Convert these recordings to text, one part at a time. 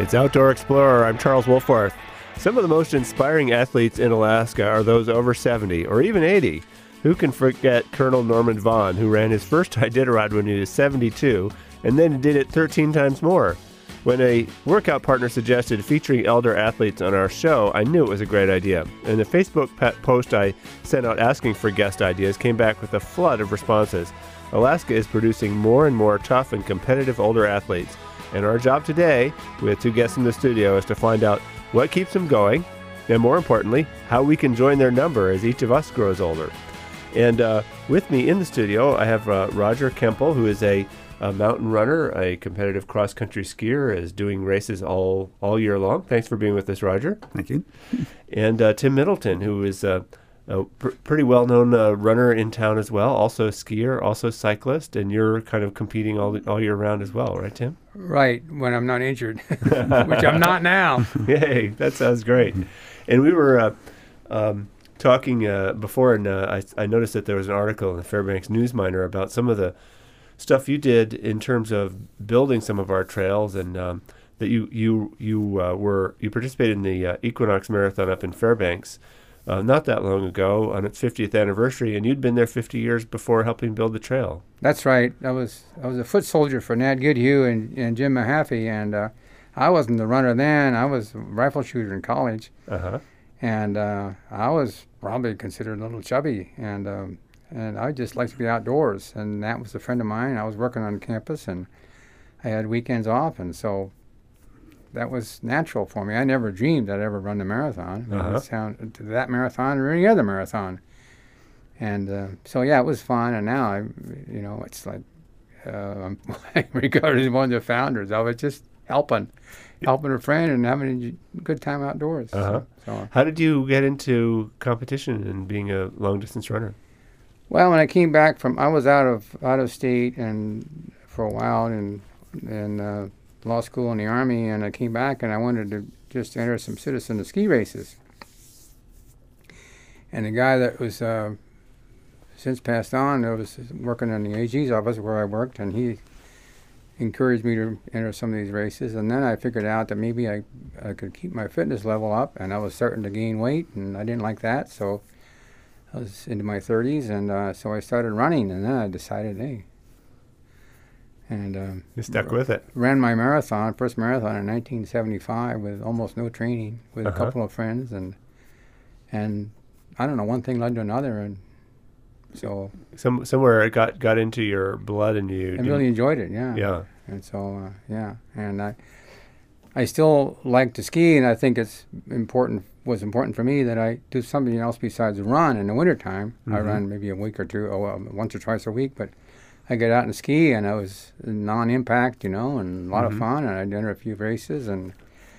It's Outdoor Explorer. I'm Charles Wolforth. Some of the most inspiring athletes in Alaska are those over 70 or even 80. Who can forget Colonel Norman Vaughn, who ran his first Iditarod when he was 72 and then did it 13 times more? When a workout partner suggested featuring elder athletes on our show, I knew it was a great idea. And the Facebook post I sent out asking for guest ideas came back with a flood of responses. Alaska is producing more and more tough and competitive older athletes. And our job today, with two guests in the studio, is to find out what keeps them going, and more importantly, how we can join their number as each of us grows older. And with me in the studio, I have Roger Kempel, who is a mountain runner, a competitive cross-country skier, is doing races all year long. Thanks for being with us, Roger. Thank you. And Tim Middleton, who is a pretty well-known runner in town as well, also a skier, also cyclist, and you're kind of competing all year round as well, right, Tim? Right, when I'm not injured, which I'm not now. Yay, that sounds great. And we were talking before, and I noticed that there was an article in the Fairbanks News Miner about some of the stuff you did in terms of building some of our trails, and that you participated in the Equinox Marathon up in Fairbanks not that long ago on its 50th anniversary, and you'd been there 50 years before helping build the trail. That's right. I was a foot soldier for Nat Goodhue and Jim Mahaffey, and I wasn't the runner then. I was a rifle shooter in college, and I was probably considered a little chubby, and I just liked to be outdoors. And Nat was a friend of mine. I was working on campus, and I had weekends off, and so that was natural for me. I never dreamed I'd ever run the marathon. That marathon or any other marathon. And so, yeah, it was fun. And now, it's like I'm regarded as one of the founders of it, just helping a friend and having a good time outdoors. So, how did you get into competition and being a long-distance runner? Well, when I came back I was out of state and for a while and law school in the Army, and I came back and I wanted to just enter some citizen ski races. And the guy that was since passed on, I was working in the AG's office where I worked, and he encouraged me to enter some of these races. And then I figured out that maybe I could keep my fitness level up, and I was starting to gain weight, and I didn't like that, so I was into my 30s, and so I started running, and then I decided, hey. And you stuck with it. Ran my first marathon in 1975 with almost no training, with a couple of friends, and I don't know, one thing led to another, and so somewhere it got into your blood, and you really enjoyed it, yeah. And so and I still like to ski, and I think was important for me that I do something else besides run in the wintertime. I run maybe a week or two, once or twice a week, but I get out and ski, and it was non-impact, and a lot of fun, and I'd enter a few races, and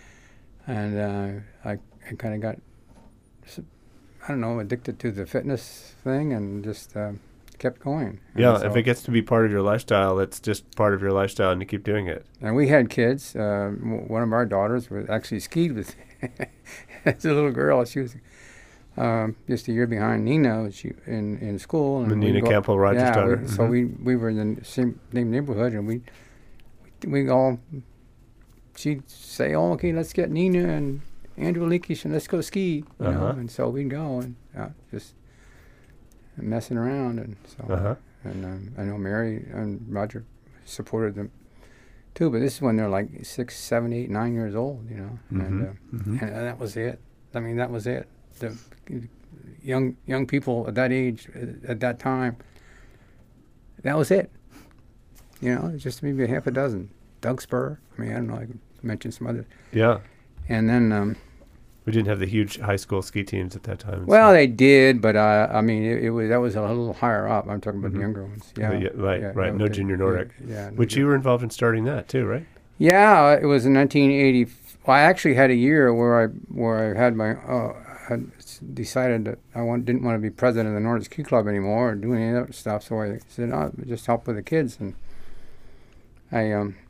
I kind of got, I don't know, addicted to the fitness thing, and just kept going. Yeah, so, if it gets to be part of your lifestyle, it's just part of your lifestyle, and you keep doing it. And we had kids. One of our daughters actually skied with as a little girl. She was just a year behind Nina in school. And Nina Campbell, Roger's daughter. So we were in the same neighborhood, and we all, she'd say, "Oh, okay, let's get Nina and Andrew Leakish and let's go ski," and so we'd go and just messing around, and so and I know Mary and Roger supported them too, but this is when they're like 6, 7, 8, 9 years old, and that was it. I mean, that was it. The young people at that age, at that time, that was it. Just maybe a half a dozen. Doug Spur. I mean, I don't know. I could mention some others. Yeah. And then we didn't have the huge high school ski teams at that time. Well, they did, but I mean, that was a little higher up. I'm talking about the younger ones. Yeah. Right. No Junior Nordic. Yeah. Which you were involved in starting that too, right? Yeah, it was in 1980. Well, I actually had a year where I had my had decided that I didn't want to be president of the Nordic Ski Club anymore or do any of that stuff. So I said, "I'll just help with the kids," and I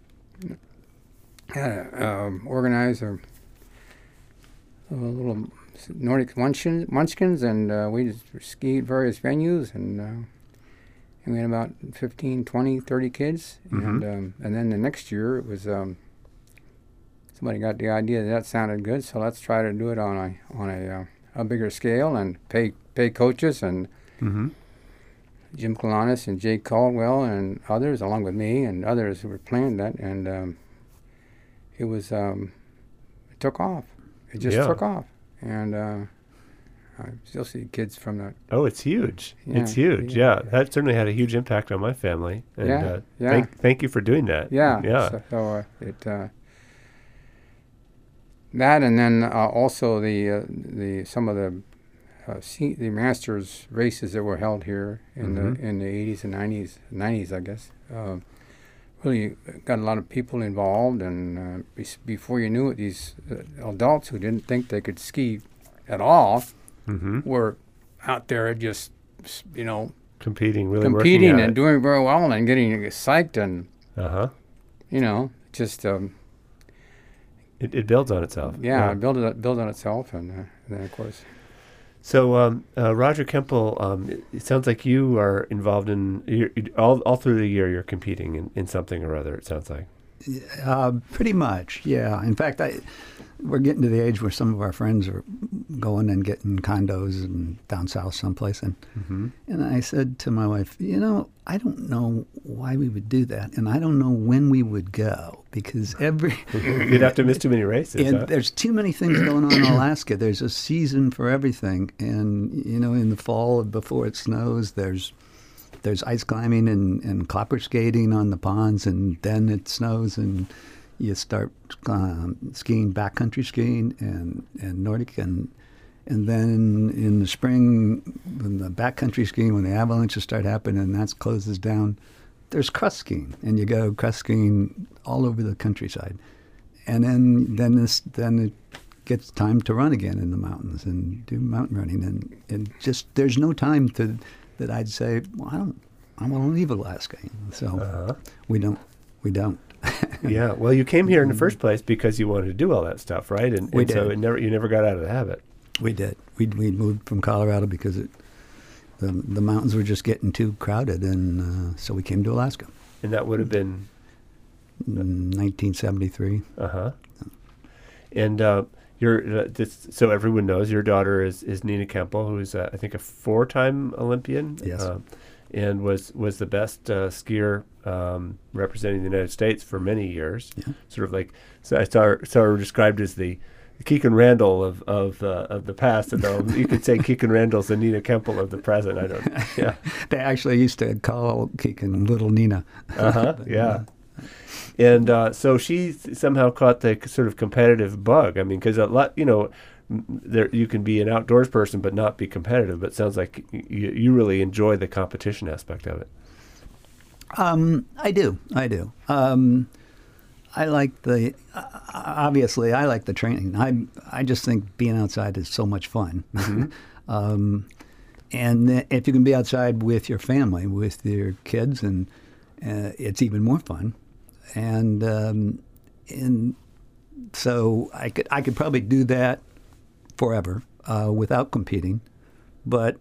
had to organize a little Nordic munchkins, and we just skied various venues, and we had about 15, 20, 30 kids, and then the next year it was somebody got the idea that sounded good, so let's try to do it on a bigger scale and pay coaches and Jim Kalanis and Jake Caldwell and others, along with me and others who were planning that, and it was it took off. It just took off, and I still see kids from that. Oh, it's huge! It's huge. Yeah, that certainly had a huge impact on my family. And, Thank you for doing that. Yeah. So that, and then also the some of the Masters races that were held here in the 80s and 90s, I guess. Really got a lot of people involved, and before you knew it, these adults who didn't think they could ski at all were out there just, competing and doing very well and getting psyched and, just... It builds on itself. Yeah, it builds on itself, and then, of course... So, Roger Kemple, it sounds like you are involved in all through the year. You're competing in something or other. It sounds like. Pretty much, yeah. In fact, we're getting to the age where some of our friends are going and getting condos and down south someplace, and I said to my wife, I don't know why we would do that, and I don't know when we would go, because you'd have to miss too many races. And there's too many things going on in Alaska. There's a season for everything, and in the fall before it snows, there's ice climbing and clapper skating on the ponds, and then it snows and you start skiing, backcountry skiing and Nordic, and then in the spring, when the backcountry skiing, when the avalanches start happening and that closes down, there's crust skiing, and you go crust skiing all over the countryside, and then it gets time to run again in the mountains and do mountain running, and just there's no time that I'd say, well, I want to leave Alaska. So we don't. Yeah. Well, you came here in the first place because you wanted to do all that stuff, right? And we did. So you never got out of the habit. We did. We moved from Colorado because the mountains were just getting too crowded, and so we came to Alaska. And that would have been 1973. And so everyone knows your daughter is Nina Kemple, who is I think a 4-time Olympian. Yes. And was the best skier representing the United States for many years. Yeah. Sort of like, so I saw her described as the Keegan Randall of the past, although you could say Keegan Randall's the Nina Kemple of the present. I don't. Yeah. They actually used to call Keegan Little Nina. Yeah. And so she somehow caught the sort of competitive bug. I mean, because a lot, you can be an outdoors person but not be competitive. But it sounds like you really enjoy the competition aspect of it. I do. I like obviously I like the training. I just think being outside is so much fun. And if you can be outside with your family, with your kids, and it's even more fun. And so I could probably do that forever without competing, but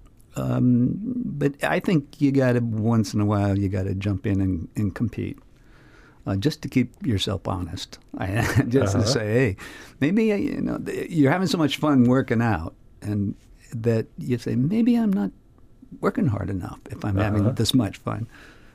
I think you got to once in a while to jump in and compete, just to keep yourself honest. To say, hey, maybe you're having so much fun working out, and that you say maybe I'm not working hard enough if I'm having this much fun.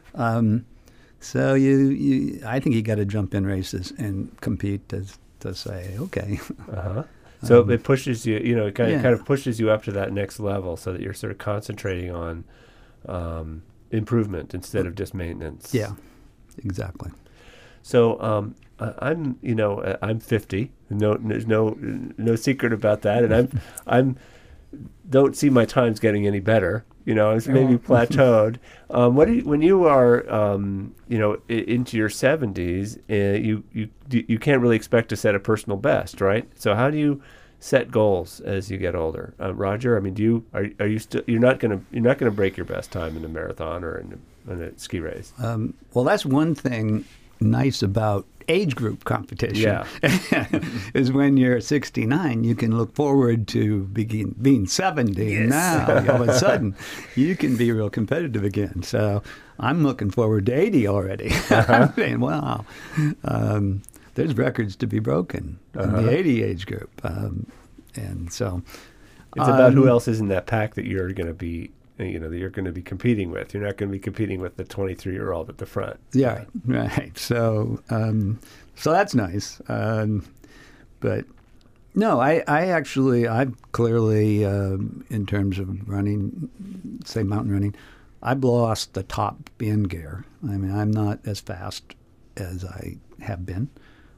So I think you got to jump in races and compete to say, okay. So it pushes you, it kind of pushes you up to that next level, so that you're sort of concentrating on improvement instead of just maintenance. Yeah, exactly. So I'm 50. There's no secret about that, and I'm don't see my times getting any better. It's maybe plateaued. When you are, into your 70s, you can't really expect to set a personal best, right? So how do you set goals as you get older, Roger? I mean, are you still you're not gonna break your best time in a marathon or in a ski race? Well, that's one thing nice about age group competition, is when you're 69, you can look forward to being 70. Yes. And now, all of a sudden, you can be real competitive again. So I'm looking forward to 80 already. I'm saying, wow. there's records to be broken in the 80 age group, and so it's about who else is in that pack that you're going to be, that you're going to be competing with. You're not going to be competing with the 23-year-old at the front. Yeah, right. So so that's nice, but. No, I've clearly, in terms of running, say mountain running, I've lost the top end gear. I mean, I'm not as fast as I have been.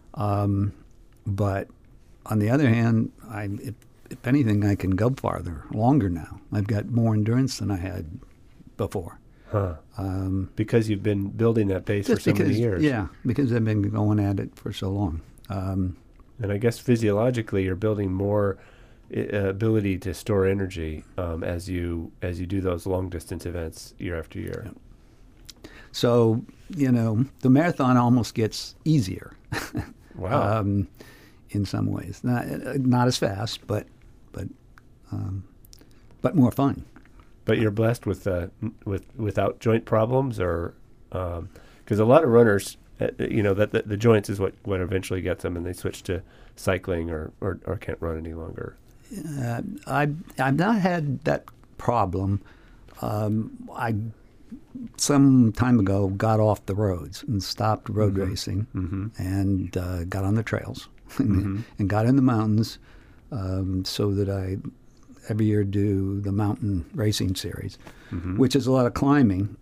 But on the other hand, if anything, I can go farther, longer now. I've got more endurance than I had before. Huh. Because you've been building that base for so many years. Yeah, because I've been going at it for so long. And I guess physiologically, you're building more ability to store energy as you do those long distance events year after year. Yeah. So the marathon almost gets easier. Wow. In some ways, not as fast, but more fun. But you're blessed without joint problems, or because a lot of runners. That the joints is what eventually gets them, and they switch to cycling or can't run any longer. I've not had that problem. I some time ago got off the roads and stopped road racing and got on the trails and got in the mountains, so that I every year do the mountain racing series, which is a lot of climbing,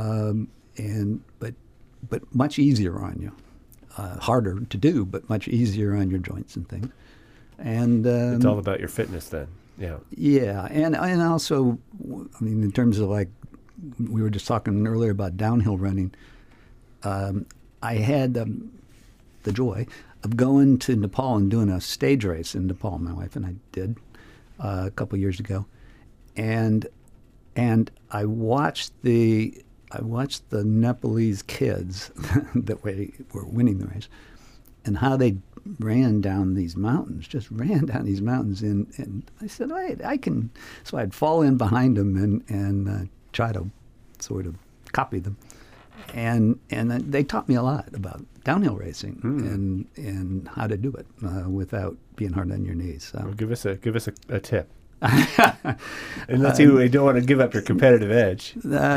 but much easier on you. Harder to do, but much easier on your joints and things. And it's all about your fitness then. Yeah. Yeah, and also, I mean, in terms of like we were just talking earlier about downhill running, I had the joy of going to Nepal and doing a stage race in Nepal. My wife and I did a couple years ago, and I watched the Nepalese kids that were winning the race, and how they ran down these mountains, and I said, wait, I can. So I'd fall in behind them and try to sort of copy them, and they taught me a lot about downhill racing and how to do it without being hard on your knees. So. Well, give us a tip. And let's see, we don't want to give up your competitive edge.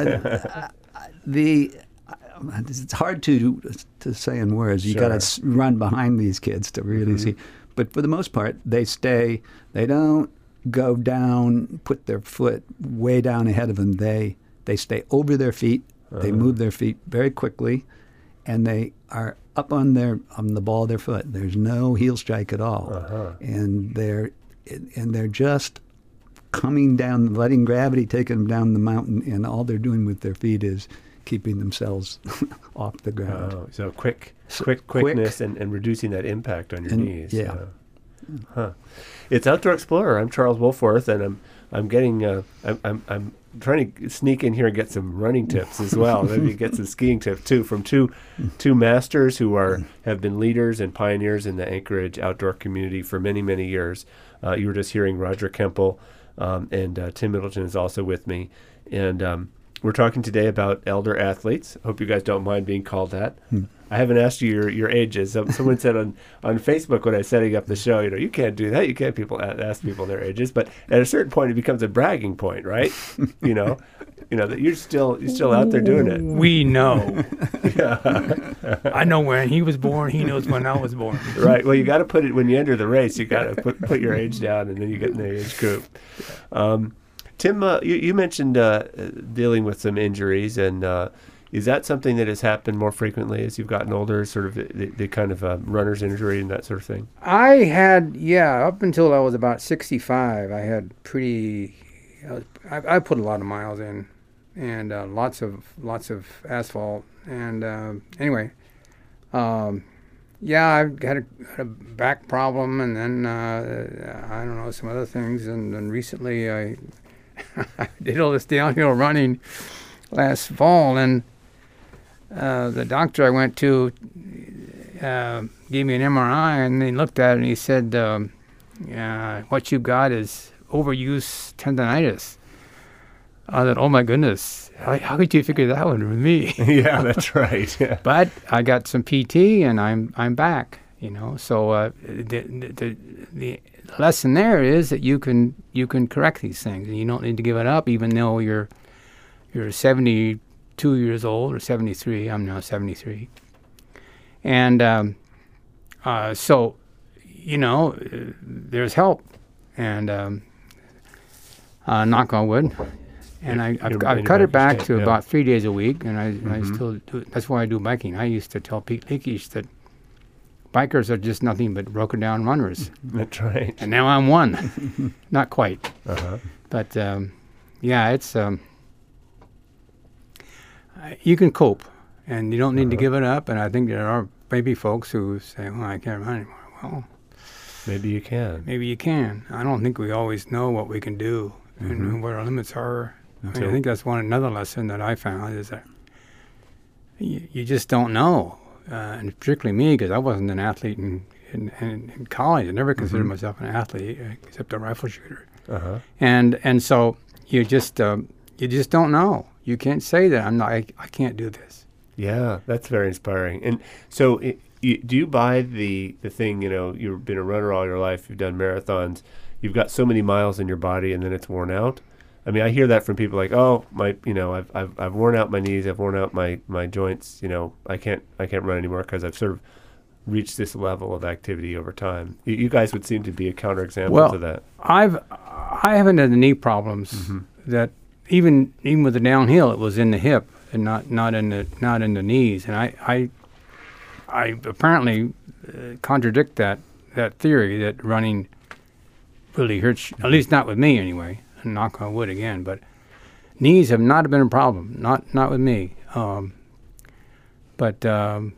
It's hard to say in words. You got to run behind these kids to really see. But for the most part, they stay. They don't go down, put their foot way down ahead of them. They stay over their feet. They move their feet very quickly, and they are up on the ball of their foot. There's no heel strike at all, and they're just coming down, letting gravity take them down the mountain, and all they're doing with their feet is keeping themselves off the ground. Oh, so quickness and reducing that impact on your knees. Yeah. It's Outdoor Explorer. I'm Charles Wolforth, and I'm trying to sneak in here and get some running tips as well. Maybe get some skiing tips too from two masters who have been leaders and pioneers in the Anchorage outdoor community for many, many years. You were just hearing Roger Kemple, and Tim Middleton is also with me, and we're talking today about elder athletes. Hope you guys don't mind being called that. I haven't asked you your ages. Someone said on Facebook when I was setting up the show, you can't do that. You can't ask people their ages. But at a certain point, it becomes a bragging point, right? That you're still out there doing it. We know. I know when he was born. He knows when I was born. Right. Well, you got to put it when you enter the race. You got to put your age down, and then you get in the age group. Tim, you mentioned dealing with some injuries, and is that something that has happened more frequently as you've gotten older, sort of the kind of runner's injury and that sort of thing? I had, up until I was about 65, I had I put a lot of miles in, and lots of asphalt, and anyway, I had a back problem, and then I don't know, some other things, and then recently I did all this downhill running last fall, and the doctor I went to gave me an MRI, and they looked at it, and he said, what you've got is overuse tendonitis. I thought, oh my goodness, how could you figure that one with me? Yeah, that's right. Yeah. But I got some PT, and I'm back, You know, so the lesson there is that you can correct these things, and you don't need to give it up, even though you're 72 years old or 73. I'm now 73, and so you know, there's help, and knock on wood. And I've cut it back to about 3 days a week, and I still do. That's why I do biking. I used to tell Pete Leakey that bikers are just nothing but broken down runners. That's right. And now I'm one. Not quite. But yeah, it's you can cope, and you don't need to give it up. And I think there are maybe folks who say, "Well, I can't run anymore." Well, maybe you can. Maybe you can. I don't think we always know what we can do and what our limits are. I think that's another lesson that I found is that you just don't know. And particularly me, because I wasn't an athlete in college. I never considered myself an athlete except a rifle shooter. And so you just don't know. You can't say that I can't do this. Yeah, that's very inspiring. And so do you buy the thing, you know, you've been a runner all your life, you've done marathons, you've got so many miles in your body and then it's worn out? I mean, I hear that from people like, oh, I've worn out my knees, I've worn out my joints, you know, I can't run anymore because I've sort of reached this level of activity over time. You guys would seem to be a counterexample to that. I haven't had the knee problems that even with the downhill, it was in the hip and not in the knees. And I apparently contradict that theory that running really hurts, at least not with me anyway. Knock on wood again, but knees have not been a problem, not with me. But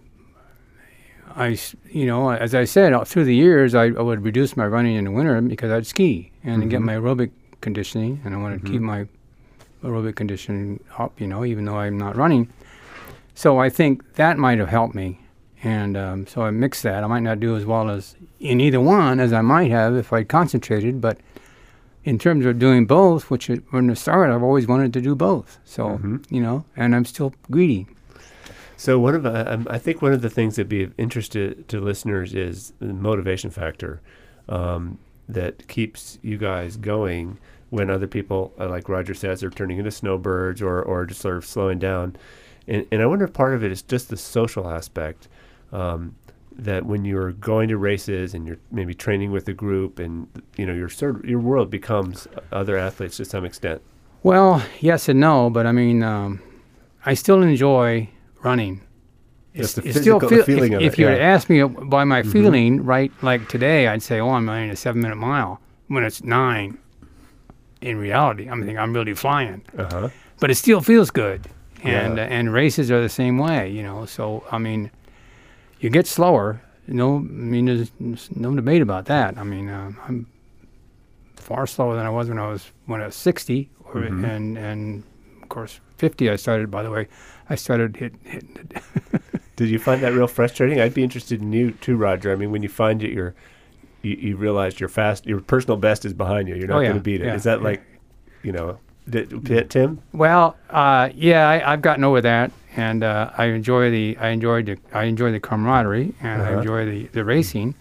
as I said, through the years, I would reduce my running in the winter because I'd ski and get my aerobic conditioning, and I wanted to keep my aerobic conditioning up, you know, even though I'm not running. So I think that might have helped me, and so I mixed that. I might not do as well as in either one as I might have if I'd concentrated, but in terms of doing both, which from the start I've always wanted to do both. So, you know, and I'm still greedy. So I think one of the things that'd be of interest to listeners is the motivation factor that keeps you guys going when other people, like Roger says, are turning into snowbirds or just sort of slowing down. And I wonder if part of it is just the social aspect, that when you're going to races and you're maybe training with a group and, you know, your world becomes other athletes to some extent. Well, yes and no, but I mean, I still enjoy running. It's the physical feeling of it. If you had asked me by my feeling, right, like today, I'd say, oh, I'm running a 7-minute mile when it's 9. In reality, I'm really flying. But it still feels good. And races are the same way, you know. So, I mean, you get slower. There's no debate about that. I mean, I'm far slower than I was when I was 60, and of course 50. I started hitting it. Did you find that real frustrating? I'd be interested in you too, Roger. I mean, when you find it, you realize your personal best is behind you. You're not going to beat it. Is that like, you know, Tim? Well, I've gotten over that. And I enjoy the camaraderie, and I enjoy the racing,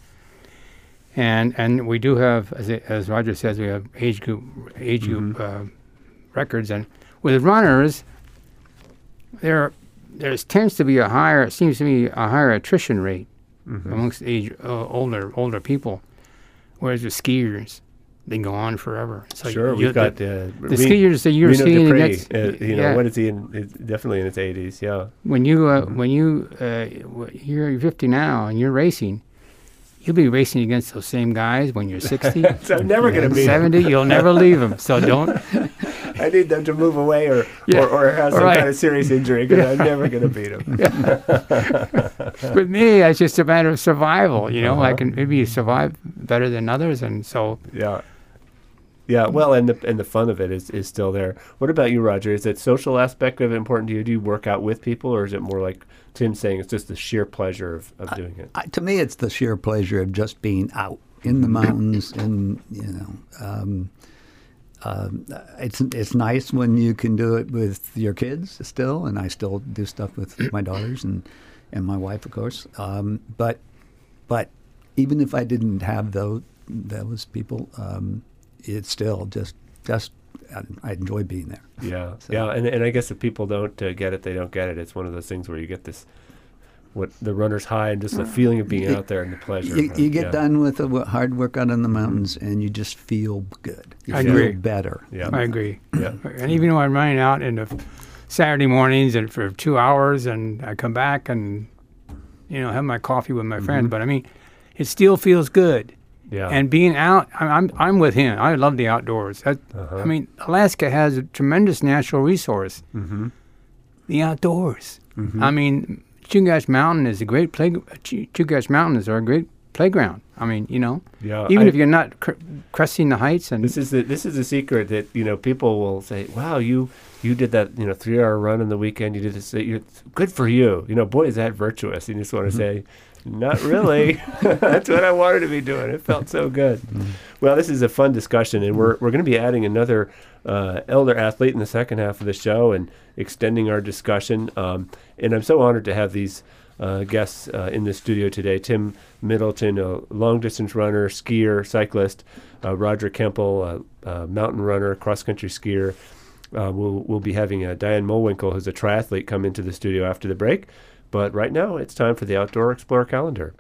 and we do have, as Roger says, we have age group records, and with runners, there tends to be a higher attrition rate amongst older people, whereas with skiers, they go on forever. So sure, we've got the skiers that you're skiing against. What is he in? Definitely in his 80s. Yeah. When you're 50 now and you're racing, you'll be racing against those same guys when you're 60. So I'm never going to be 70. You'll never leave them. So don't. I need them to move away or have some kind of serious injury because I'm never going to beat them. With me, it's just a matter of survival. You know, I can maybe survive better than others, and so. Yeah, well, and the fun of it is still there. What about you, Roger? Is that social aspect of it important to you? Do you work out with people, or is it more like Tim saying it's just the sheer pleasure of doing it? To me, it's the sheer pleasure of just being out in the mountains, and it's nice when you can do it with your kids still, and I still do stuff with my daughters and my wife, of course. But even if I didn't have those people, it's still just I enjoy being there. Yeah, So. yeah, and I guess if people don't get it, they don't get it. It's one of those things where you get this, what the runner's high and just the feeling of being out there and the pleasure. You get done with the hard work out on the mountains, and you just feel good. You I feel agree. better. Yeah. I agree. Yeah. And even though I'm running out in the Saturday mornings and for 2 hours, and I come back and have my coffee with my friends, but I mean, it still feels good. Yeah. And being out, I'm with him. I love the outdoors. I mean, Alaska has a tremendous natural resource. The outdoors. I mean, Chugach Mountain is a great Chugach Mountains are a great playground. I mean, Yeah, even if you're not cresting the heights. And this is the secret that people will say, "Wow, you did that 3-hour run on the weekend. You did this. You're good for you. Boy, is that virtuous." And you just want to say, "Not really. That's what I wanted to be doing. It felt so good." Well, this is a fun discussion, and we're going to be adding another elder athlete in the second half of the show and extending our discussion. And I'm so honored to have these guests in the studio today. Tim Middleton, a long-distance runner, skier, cyclist. Roger Kempel, a mountain runner, cross-country skier. We'll be having Diane Mulwinkle, who's a triathlete, come into the studio after the break. But right now, it's time for the Outdoor Explorer calendar.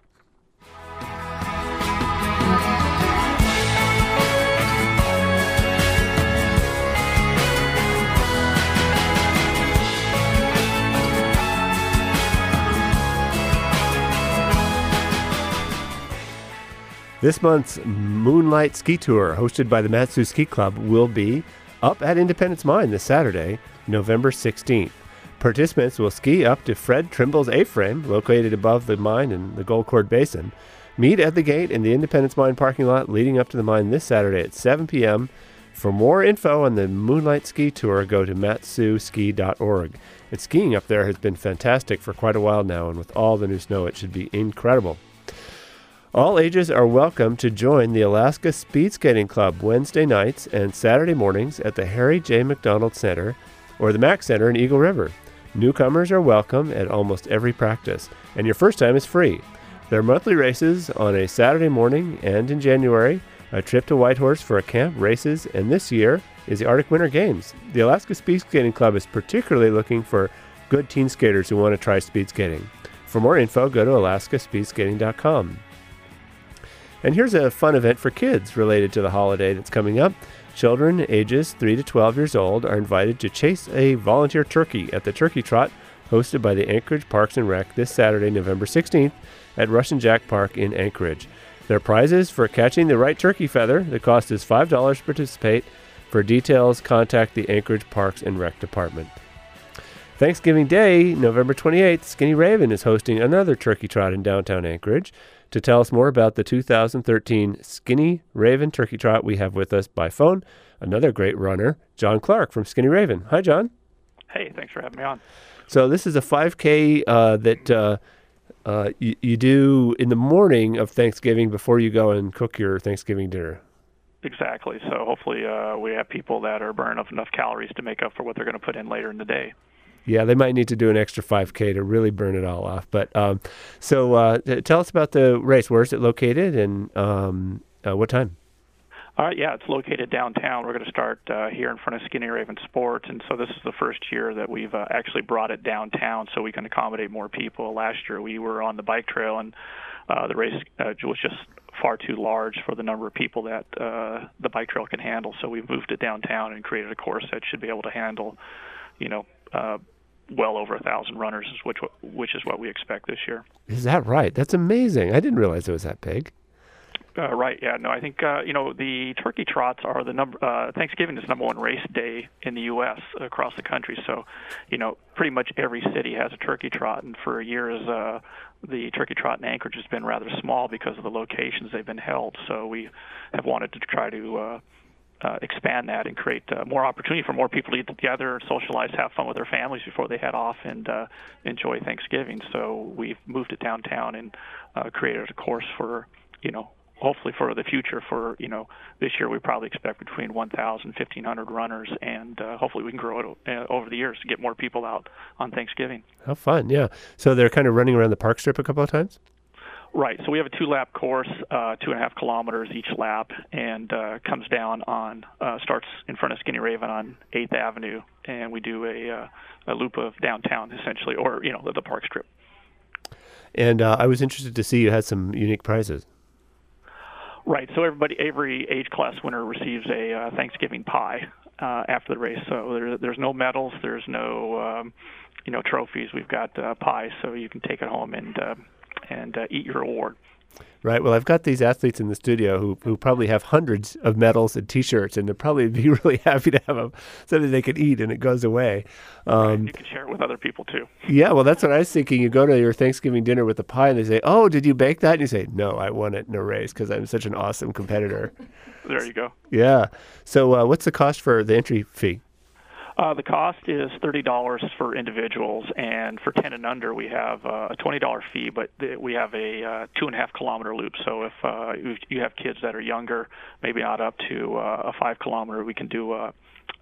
This month's Moonlight Ski Tour, hosted by the Mat-Su Ski Club, will be up at Independence Mine this Saturday, November 16th. Participants will ski up to Fred Trimble's A-frame, located above the mine in the Gold Cord Basin. Meet at the gate in the Independence Mine parking lot leading up to the mine this Saturday at 7 p.m. For more info on the Moonlight Ski Tour, go to matsuski.org. And skiing up there has been fantastic for quite a while now, and with all the new snow, it should be incredible. All ages are welcome to join the Alaska Speed Skating Club Wednesday nights and Saturday mornings at the Harry J. McDonald Center or the Mack Center in Eagle River. Newcomers are welcome at almost every practice, and your first time is free. There are monthly races on a Saturday morning and in January, a trip to Whitehorse for a camp, races, and this year is the Arctic Winter Games. The Alaska Speed Skating Club is particularly looking for good teen skaters who want to try speed skating. For more info, go to alaskaspeedskating.com. And here's a fun event for kids related to the holiday that's coming up. Children ages 3 to 12 years old are invited to chase a volunteer turkey at the Turkey Trot, hosted by the Anchorage Parks and Rec this Saturday, November 16th, at Russian Jack Park in Anchorage. There are prizes for catching the right turkey feather. The cost is $5 to participate. For details, contact the Anchorage Parks and Rec Department. Thanksgiving Day, November 28th, Skinny Raven is hosting another turkey trot in downtown Anchorage. To tell us more about the 2013 Skinny Raven Turkey Trot, we have with us by phone another great runner, John Clark from Skinny Raven. Hi, John. Hey, thanks for having me on. So this is a 5K that you do in the morning of Thanksgiving before you go and cook your Thanksgiving dinner. Exactly. So hopefully we have people that are burning enough calories to make up for what they're going to put in later in the day. Yeah, they might need to do an extra 5K to really burn it all off. But so tell us about the race. Where is it located and what time? All right, yeah, it's located downtown. We're going to start here in front of Skinny Raven Sports, and so this is the first year that we've actually brought it downtown so we can accommodate more people. Last year we were on the bike trail, and the race was just far too large for the number of people that the bike trail can handle. So we moved it downtown and created a course that should be able to handle, well over 1,000 runners, which is what we expect this year. Is that right? That's amazing. I didn't realize it was that big. Right. Yeah. No. I think the turkey trots are Thanksgiving is number one race day in the U.S. across the country. So, pretty much every city has a turkey trot, and for years the turkey trot in Anchorage has been rather small because of the locations they've been held. So we have wanted to try to expand that and create more opportunity for more people to get together, socialize, have fun with their families before they head off and enjoy Thanksgiving. So we've moved it downtown and created a course for hopefully for the future. For this year we probably expect between 1,000 and 1,500 runners, and hopefully we can grow it over the years to get more people out on Thanksgiving. How fun. Yeah. So they're kind of running around the park strip a couple of times? Right. So we have a 2-lap course, 2.5 kilometers each lap, and comes down on starts in front of Skinny Raven on 8th Avenue, and we do a loop of downtown essentially, or the park strip. And I was interested to see you had some unique prizes. Right. So every age class winner receives a Thanksgiving pie after the race. So there's no medals, there's no trophies. We've got pies, so you can take it home and eat your award. Right. Well, I've got these athletes in the studio who probably have hundreds of medals and T-shirts, and they'd probably be really happy to have something they could eat, and it goes away. Right. You can share it with other people, too. Yeah, well, that's what I was thinking. You go to your Thanksgiving dinner with a pie, and they say, "Oh, did you bake that?" And you say, "No, I won it in a race because I'm such an awesome competitor." There you go. Yeah. So what's the cost for the entry fee? The cost is $30 for individuals, and for 10 and under, we have a $20 fee, but we have a 2.5 kilometer loop. So if you have kids that are younger, maybe not up to a 5 kilometer, we can do a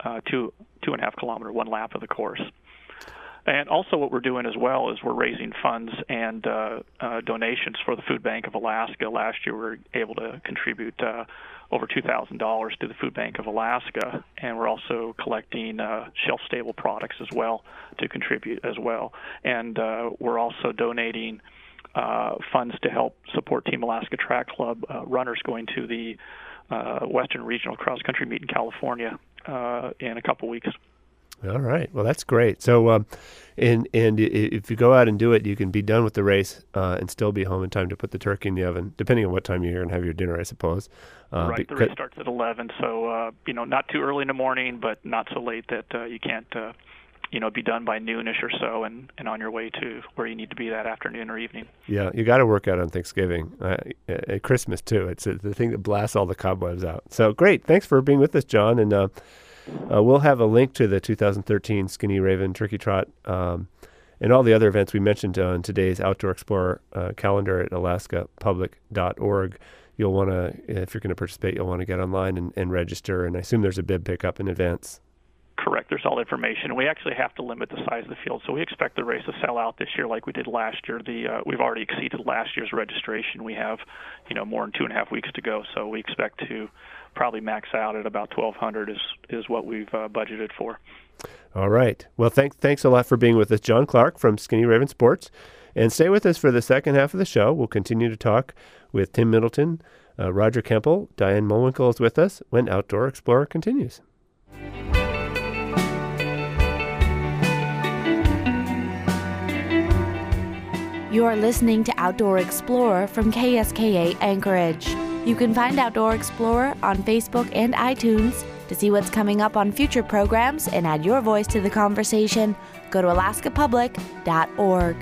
2.5 kilometer, 1 lap of the course. And also what we're doing as well is we're raising funds and donations for the Food Bank of Alaska. Last year we were able to contribute over $2,000 to the Food Bank of Alaska, and we're also collecting shelf-stable products as well to contribute as well. And we're also donating funds to help support Team Alaska Track Club runners going to the Western Regional Cross Country Meet in California in a couple weeks. All right. Well, that's great. So, and if you go out and do it, you can be done with the race and still be home in time to put the turkey in the oven, depending on what time you're going to have your dinner, I suppose. Right. The race starts at 11, so not too early in the morning, but not so late that you can't be done by noonish or so, and on your way to where you need to be that afternoon or evening. Yeah, you got to work out on Thanksgiving, at Christmas too. It's the thing that blasts all the cobwebs out. So great. Thanks for being with us, John, and. We'll have a link to the 2013 Skinny Raven Turkey Trot and all the other events we mentioned on today's Outdoor Explorer calendar at alaskapublic.org. You'll want to, if you're going to participate, you'll want to get online and register. And I assume there's a bib pickup in advance. Correct. There's all information. We actually have to limit the size of the field, so we expect the race to sell out this year like we did last year. We've already exceeded last year's registration. We have, more than 2.5 weeks to go, so we expect to probably max out at about 1,200 is what we've budgeted for. All right. Well, thanks a lot for being with us, John Clark from Skinny Raven Sports. And stay with us for the second half of the show. We'll continue to talk with Tim Middleton, Roger Kemple. Diane Mulwinkle is with us when Outdoor Explorer continues. You are listening to Outdoor Explorer from KSKA Anchorage. You can find Outdoor Explorer on Facebook and iTunes. To see what's coming up on future programs and add your voice to the conversation, go to alaskapublic.org.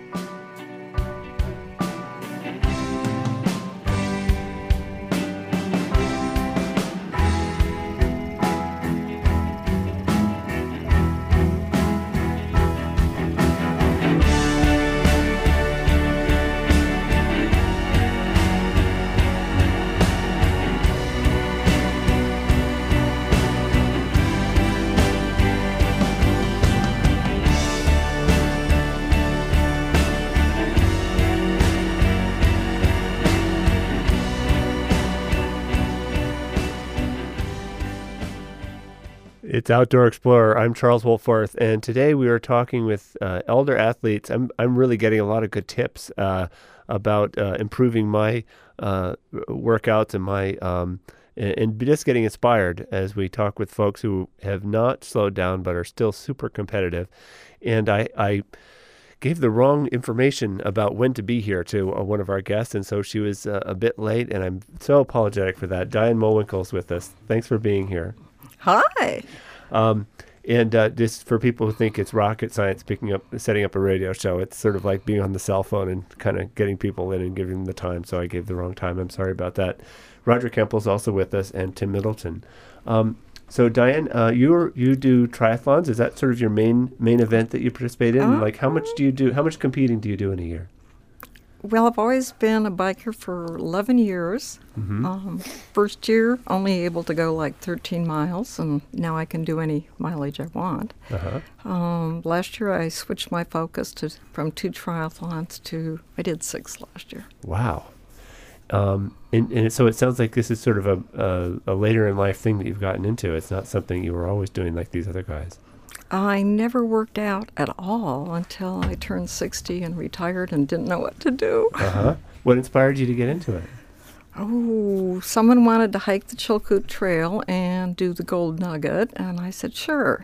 It's Outdoor Explorer. I'm Charles Wolforth, and today we are talking with elder athletes. I'm really getting a lot of good tips about improving my workouts and my and just getting inspired as we talk with folks who have not slowed down but are still super competitive. And I gave the wrong information about when to be here to one of our guests, and so she was a bit late, and I'm so apologetic for that. Diane Mulwinkle is with us. Thanks for being here. Hi. And just for people who think it's rocket science setting up a radio show, it's sort of like being on the cell phone and kind of getting people in and giving them the time. So I gave the wrong time. I'm sorry about that. Roger Kemple's also with us, and Tim Middleton. So Diane, you do triathlons. Is that sort of your main event that you participate in? Like how much competing do you do in a year? Well, I've always been a biker for 11 years. First year, only able to go like 13 miles, and now I can do any mileage I want. Last year, I switched my focus from 2 triathlons to, I did 6 last year. Wow. And so it sounds like this is sort of a later in life thing that you've gotten into. It's not something you were always doing like these other guys. I never worked out at all until I turned 60 and retired and didn't know what to do. What inspired you to get into it? Oh, someone wanted to hike the Chilkoot Trail and do the Gold Nugget, and I said, sure.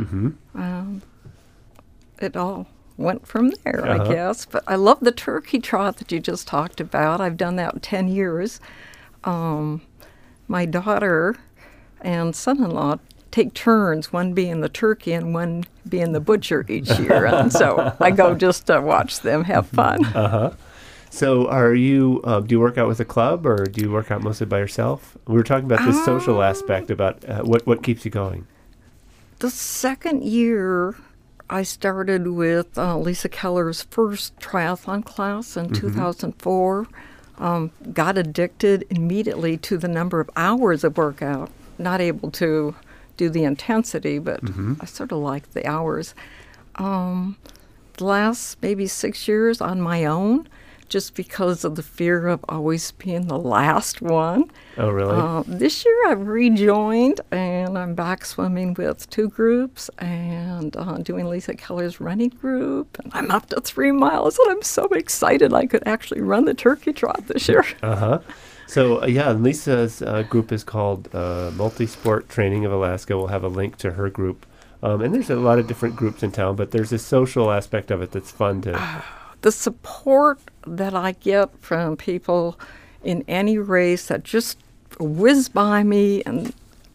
It all went from there, I guess. But I love the turkey trot that you just talked about. I've done that 10 years. My daughter and son-in-law take turns, one being the turkey and one being the butcher each year. And so I go just to watch them have fun. So are you, do you work out with a club, or do you work out mostly by yourself? We were talking about this social aspect, about what keeps you going. The second year, I started with Lisa Keller's first triathlon class in 2004. Got addicted immediately to the number of hours of workout. Not able to do the intensity, but I sort of liked the hours. The last maybe 6 years on my own, just because of the fear of always being the last one. Oh, really? This year I've rejoined, and I'm back swimming with 2 groups and doing Lisa Keller's running group. And I'm up to 3 miles, and I'm so excited I could actually run the turkey trot this year. So, Lisa's group is called Multisport Training of Alaska. We'll have a link to her group. And there's a lot of different groups in town, but there's a social aspect of it that's fun to... The support that I get from people in any race that just whiz by me and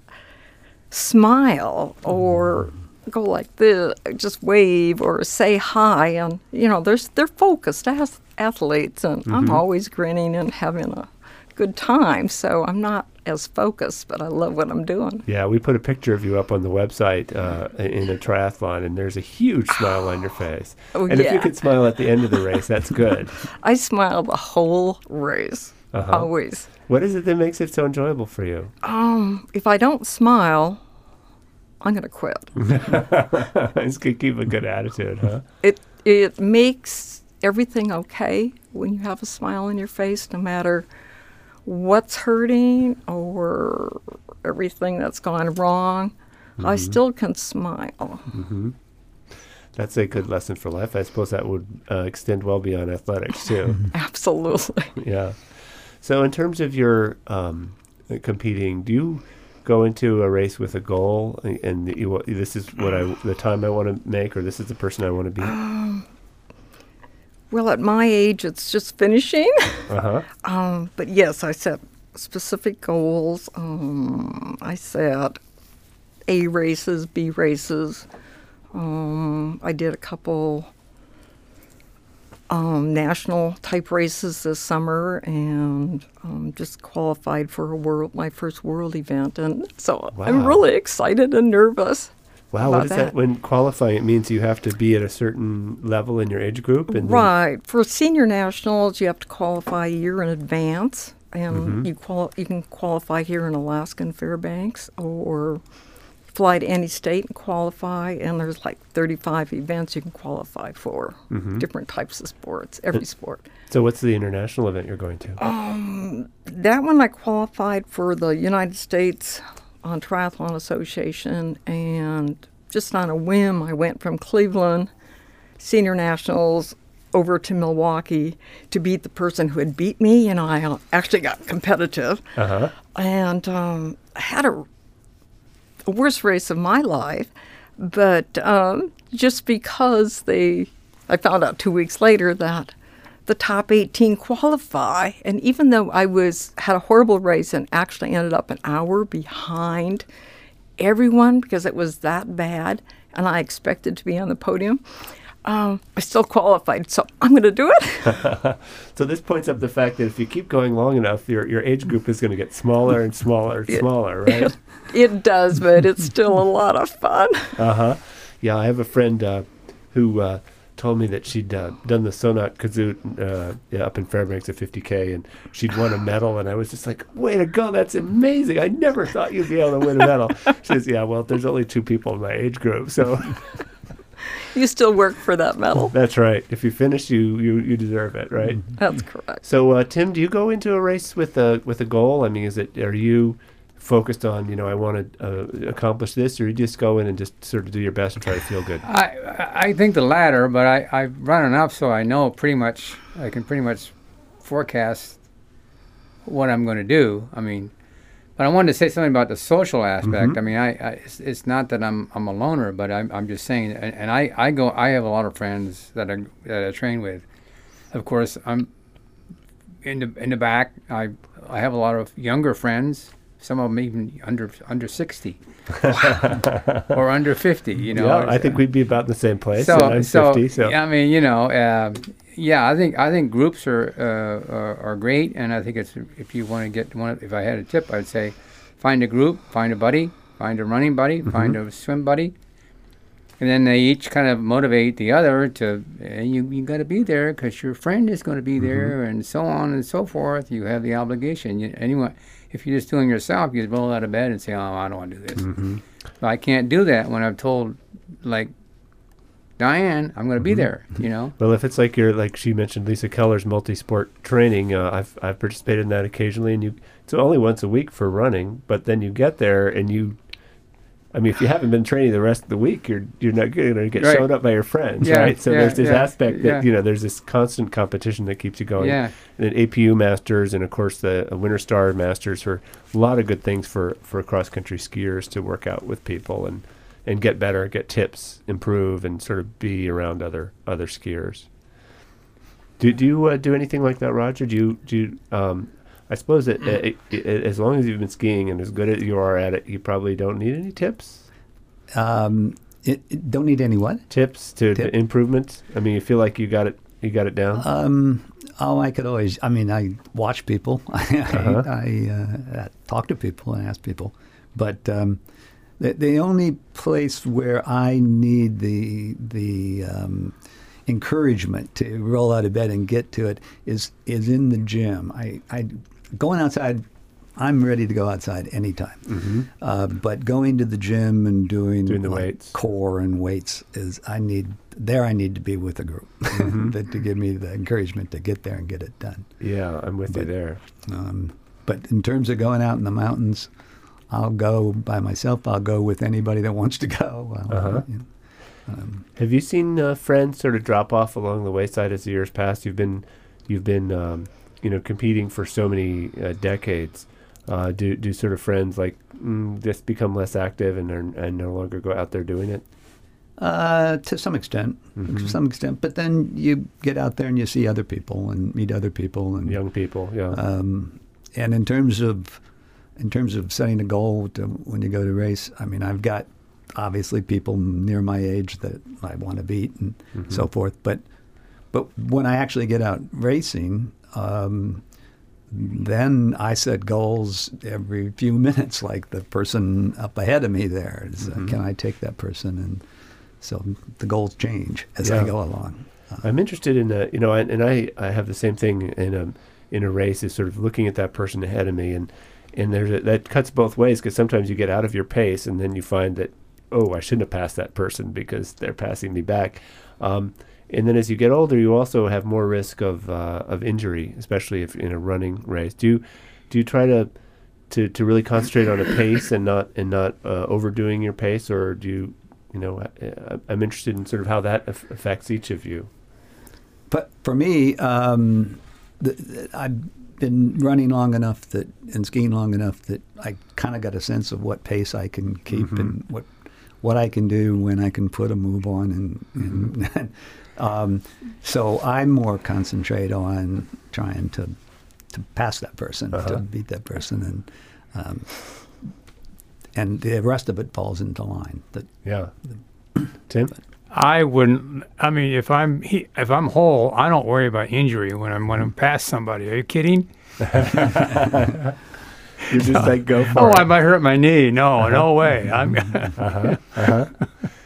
smile or go like this, just wave or say hi. And, they're focused as athletes, and I'm always grinning and having a good time. So I'm not as focused, but I love what I'm doing. Yeah, we put a picture of you up on the website in a triathlon, and there's a huge smile on your face. And if you could smile at the end of the race, that's good. I smile the whole race, always. What is it that makes it so enjoyable for you? If I don't smile, I'm going to quit. It's good to keep a good attitude, huh? It makes everything okay when you have a smile on your face, no matter what's hurting or everything that's gone wrong. I still can smile. That's a good lesson for life. I suppose that would extend well beyond athletics, too. Absolutely. Yeah. So in terms of your competing, do you go into a race with a goal, and this is the time I want to make, or this is the person I want to be? Well, at my age, it's just finishing. But yes, I set specific goals. I set A races, B races. I did a couple national type races this summer, and just qualified for my first world event. And so I'm really excited and nervous. Wow, what is that? When qualifying, it means you have to be at a certain level in your age group? And right. For senior nationals, you have to qualify a year in advance. And you can qualify here in Alaska and Fairbanks, or fly to any state and qualify. And there's like 35 events you can qualify for, different types of sports, every sport. So what's the international event you're going to? That one I qualified for the United States Triathlon Association, and just on a whim, I went from Cleveland Senior Nationals over to Milwaukee to beat the person who had beat me, and I actually got competitive. And had a worst race of my life, but just because I found out 2 weeks later that the top 18 qualify, and even though I had a horrible race and actually ended up an hour behind everyone because it was that bad, and I expected to be on the podium, I still qualified, so I'm going to do it. So this points up the fact that if you keep going long enough, your age group is going to get smaller and smaller and smaller, right? It does, but it's still a lot of fun. Yeah, I have a friend who told me that she'd done the Sonat Kazoo up in Fairbanks at 50K, and she'd won a medal, and I was just like, way to go, that's amazing. I never thought you'd be able to win a medal. She says, yeah, well, there's only 2 people in my age group, so... You still work for that medal. That's right. If you finish, you deserve it, right? That's correct. So, Tim, do you go into a race with a goal? I mean, are you focused on, I want to accomplish this, or you just go in and just sort of do your best and try to feel good? I think the latter, but I've run enough so I know I can pretty much forecast what I'm going to do. I mean, but I wanted to say something about the social aspect. I mean, it's not that I'm a loner, but I'm just saying, and I have a lot of friends that I train with. Of course, I'm in the back. I have a lot of younger friends. Some of them even under 60 or under 50. Yeah, I think we'd be about in the same place. So, I'm 50. So I mean, I think groups are great, and I think it's if you want to get one. If I had a tip, I'd say find a group, find a buddy, find a running buddy, find a swim buddy, and then they each kind of motivate the other to. You got to be there because your friend is going to be there, and so on and so forth. You have the obligation. If you're just doing it yourself, you roll out of bed and say, "Oh, I don't want to do this." But I can't do that when I'm told, like Diane, I'm going to be there. Well, if it's like she mentioned, Lisa Keller's multi-sport training, I've participated in that occasionally, and it's only once a week for running, but then you get there and if you haven't been training the rest of the week, you're not going to get shown up by your friends, right? So there's this aspect that there's this constant competition that keeps you going. Yeah. And then APU Masters, and of course the Winter Star Masters, are a lot of good things for cross country skiers to work out with people and get better, get tips, improve, and sort of be around other skiers. Do you do anything like that, Roger? Do you I suppose that as long as you've been skiing and as good as you are at it, you probably don't need any tips? Don't need any what? Tips to improvements? I mean, you feel like you got it down? I could always, I watch people. I talk to people and ask people. But the only place where I need the encouragement to roll out of bed and get to it is in the gym. I going outside, I'm ready to go outside anytime. But going to the gym and doing the weights, core and weights I need to be with a group to give me the encouragement to get there and get it done. Yeah, I'm with you there. But in terms of going out in the mountains, I'll go by myself. I'll go with anybody that wants to go. Have you seen friends sort of drop off along the wayside as the years pass? You've been competing for so many decades. Do sort of friends just become less active and no longer go out there doing it? To some extent, But then you get out there and you see other people and meet other people and young people. Yeah. And in terms of setting a goal when you go to race, I've got obviously people near my age that I want to beat and so forth. But when I actually get out racing, then I set goals every few minutes, like the person up ahead of me there. Can I take that person? And so the goals change as I go along. I'm interested in and I have the same thing in a race, is sort of looking at that person ahead of me, and that cuts both ways, because sometimes you get out of your pace and then you find that, I shouldn't have passed that person because they're passing me back. And then as you get older, you also have more risk of injury, especially if in a running race. Do you try to really concentrate on a pace and not overdoing your pace, or do you I'm interested in sort of how that affects each of you. But for me, I've been running long enough and skiing long enough that I kind of got a sense of what pace I can keep and what I can do when I can put a move on and so I more concentrate on trying to pass that person, to beat that person, and the rest of it falls into line. Tim? I wouldn't. If I'm whole, I don't worry about injury when I'm past somebody. Are you kidding? You just go for it. I might hurt my knee. No way.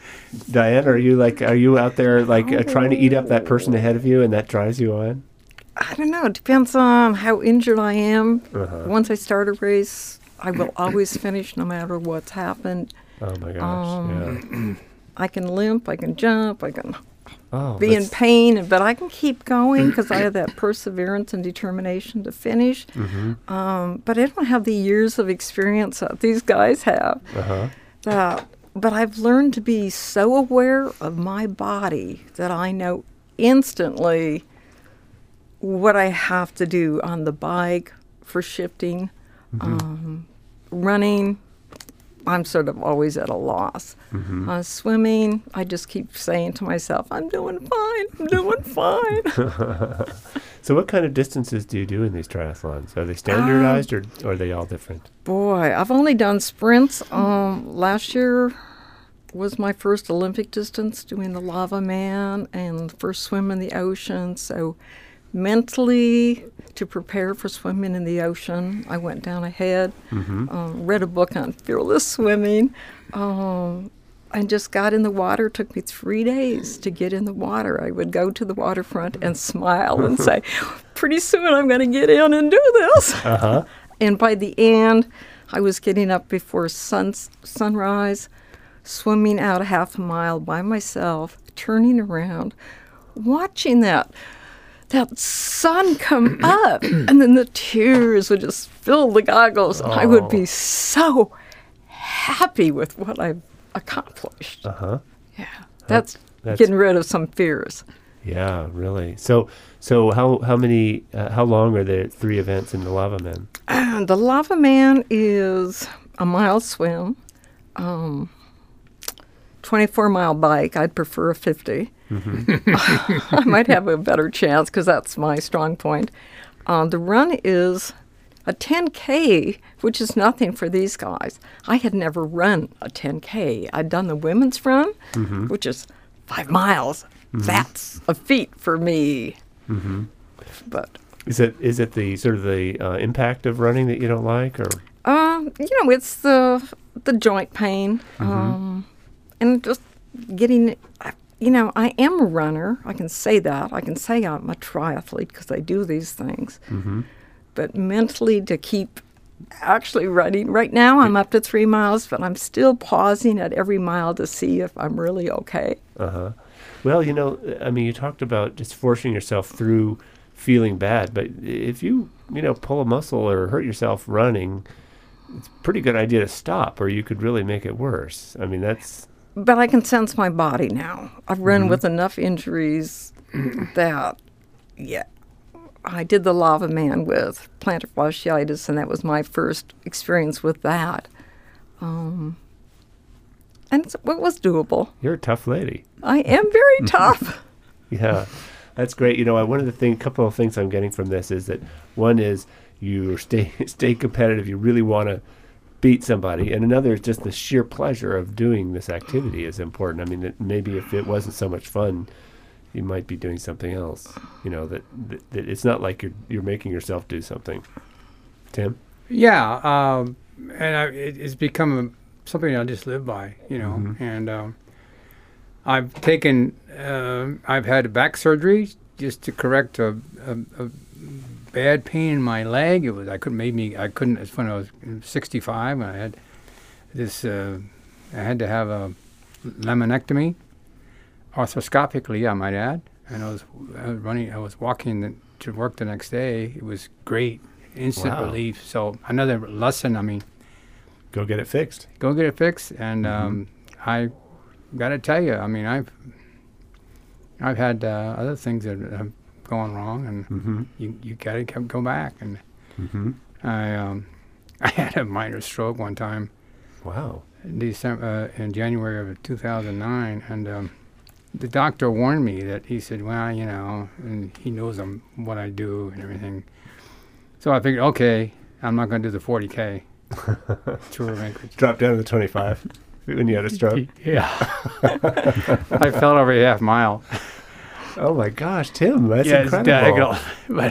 Diane, are you out there trying to eat up that person ahead of you, and that drives you on? I don't know. It depends on how injured I am. Uh-huh. Once I start a race, I will always finish no matter what's happened. Oh my gosh! Yeah. I can limp, I can jump, I can Oh, be in pain, but I can keep going because I have that perseverance and determination to finish. But I don't have the years of experience that these guys have. But I've learned to be so aware of my body that I know instantly what I have to do on the bike for shifting. Running, I'm sort of always at a loss. Swimming, I just keep saying to myself, I'm doing fine, I'm doing fine. So what kind of distances do you do in these triathlons? Are they standardized or are they all different? Boy, I've only done sprints. Last year was my first Olympic distance doing the Lava Man and the first swim in the ocean. So mentally, to prepare for swimming in the ocean, I went down ahead, read a book on fearless swimming, and just got in the water. It took me 3 days to get in the water. I would go to the waterfront and smile and say, pretty soon I'm going to get in and do this. And by the end, I was getting up before sunrise, swimming out a half a mile by myself, turning around, watching that sun come up, and then the tears would just fill the goggles. And I would be so happy with what I've accomplished. Yeah, that's getting rid of some fears. Yeah, really. So how many? How long are the 3 events in the Lava Man? The Lava Man is a mile swim, 24-mile bike. I'd prefer a 50. I might have a better chance because that's my strong point. The run is a 10K, which is nothing for these guys. I had never run a 10K. I'd done the women's run, which is 5 miles. That's a feat for me. But is it the sort of the impact of running that you don't like, or? It's the joint pain, and just getting. I am a runner. I can say that. I can say I'm a triathlete because I do these things. But mentally, to keep actually running. Right now, I'm up to 3 miles, but I'm still pausing at every mile to see if I'm really okay. Well, you talked about just forcing yourself through feeling bad, but if you pull a muscle or hurt yourself running, it's a pretty good idea to stop, or you could really make it worse. I mean, that's... But I can sense my body now. I've run with enough injuries that, I did the Lava Man with plantar fasciitis, and that was my first experience with that. And it was doable. You're a tough lady. I am very tough. Yeah, that's great. One of the couple of things I'm getting from this is that one is you stay competitive. You really want to beat somebody, and another is just the sheer pleasure of doing this activity is important. I mean, maybe if it wasn't so much fun, you might be doing something else. That it's not like you're making yourself do something. Tim? Yeah, and it's become something I just live by, and I've had back surgery just to correct a bad pain in my leg. I couldn't. It's when I was 65. I had this. I had to have a laminectomy, arthroscopically, I might add. And I was running. I was walking to work the next day. It was great, instant relief. So another lesson. I mean, go get it fixed. And I got to tell you, I mean, I've had other things that have gone wrong, and you got to go back. And I had a minor stroke one time. Wow. In January of 2009, and the doctor warned me that he said, well, and he knows what I do and everything. So I figured, okay, I'm not going to do the 40K tour of Anchorage. Drop down to the 25 when you had a stroke. Yeah. I fell over a half mile. Oh my gosh, Tim, that's incredible. But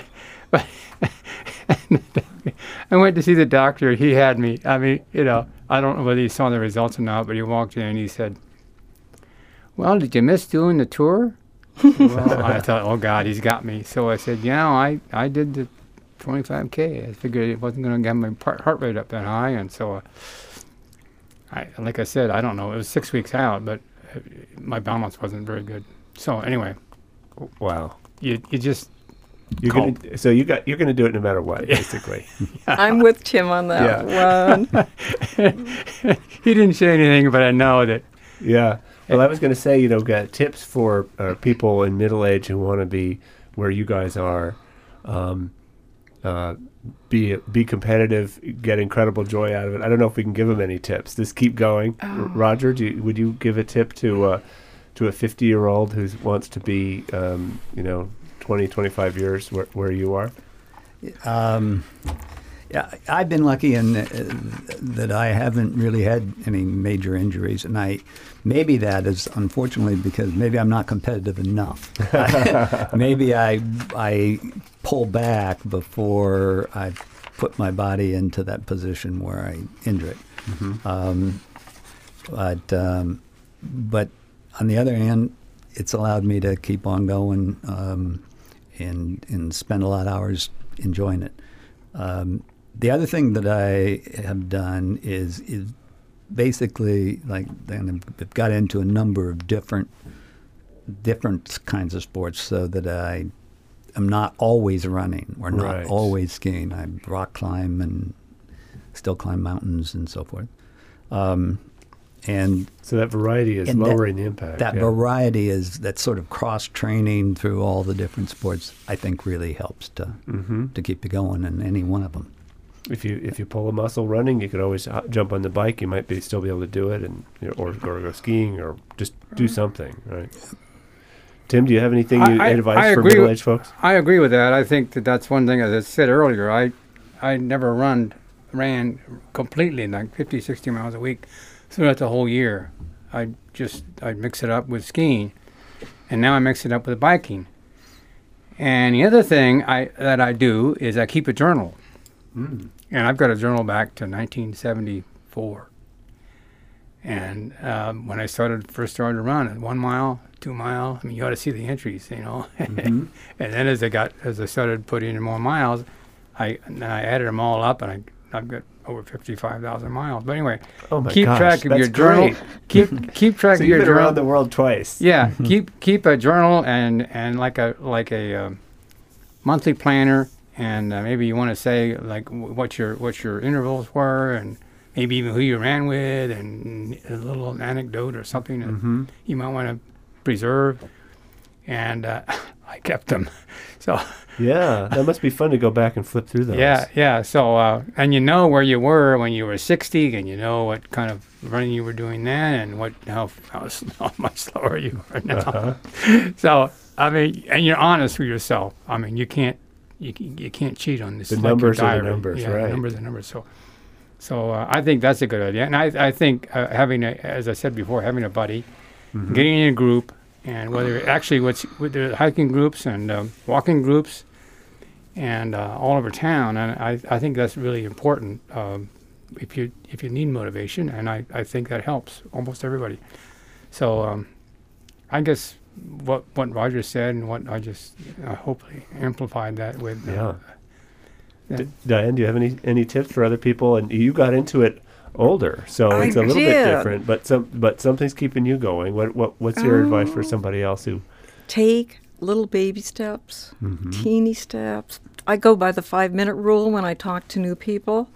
I went to see the doctor. He had me. I mean, I don't know whether he saw the results or not, but he walked in and he said, well, did you miss doing the tour? Well, I thought, oh, God, he's got me. So I said, I did the 25K. I figured it wasn't going to get my heart rate up that high. And so, like I said, I don't know. It was 6 weeks out, but my balance wasn't very good. So anyway. Wow. You just... You're gonna do it no matter what, basically. I'm with Tim on that one. He didn't say anything, but I know that. Yeah. Well, I was going to say, got tips for people in middle age who want to be where you guys are. Be competitive, get incredible joy out of it. I don't know if we can give them any tips. Just keep going. Oh. Roger, would you give a tip to a 50-year-old who wants to be, 20, 25 years where you are? Yeah, I've been lucky in that I haven't really had any major injuries, and maybe that is unfortunately because maybe I'm not competitive enough. Maybe I pull back before I put my body into that position where I injure it. Mm-hmm. But on the other hand, it's allowed me to keep on going and spend a lot of hours enjoying it. The other thing that I have done is basically I've got into a number of different kinds of sports so that I am not always running or not always skiing. I rock climb and still climb mountains and so forth. And so that variety is lowering the impact. That variety is that sort of cross training through all the different sports. I think really helps to keep you going in any one of them. If you pull a muscle running, you could always jump on the bike. You might still be able to do it, and or go skiing or just do something, right? Tim, do you have anything advice for middle-aged folks? I agree with that. I think that's one thing, as I said earlier. I never ran completely like 50, 60 miles a week throughout the whole year. I'd mix it up with skiing, and now I mix it up with biking. And the other thing that I do is I keep a journal. Mm. And I've got a journal back to 1974. And when I first started to run, 1 mile, 2 mile, I mean, you ought to see the entries, Mm-hmm. And then as I started putting in more miles, I added them all up, and I've got over 55,000 miles. But anyway, keep track of your journal. Keep track of your journal. So you've been around the world twice. Yeah, keep a journal and like a monthly planner. And maybe you want to say like what your intervals were, and maybe even who you ran with, and a little anecdote or something that you might want to preserve. And I kept them. So yeah, that must be fun to go back and flip through those. Yeah. So and you know where you were when you were 60, and you know what kind of running you were doing then, and how much slower you are now. Uh-huh. So I mean, and you're honest with yourself. I mean, you can't cheat on this. The numbers are the numbers, right? Numbers are numbers. So I think that's a good idea. And I think as I said before, having a buddy, getting in a group, and with the hiking groups and walking groups, and all over town. And I think that's really important if you need motivation, and I think that helps almost everybody. So I guess. What Roger said and what I just hopefully amplified that with. Diane, do you have any tips for other people? And you got into it older, so it's a little bit different. But something's keeping you going. What's your advice for somebody else who take little baby steps, teeny steps? I go by the 5-minute rule when I talk to new people.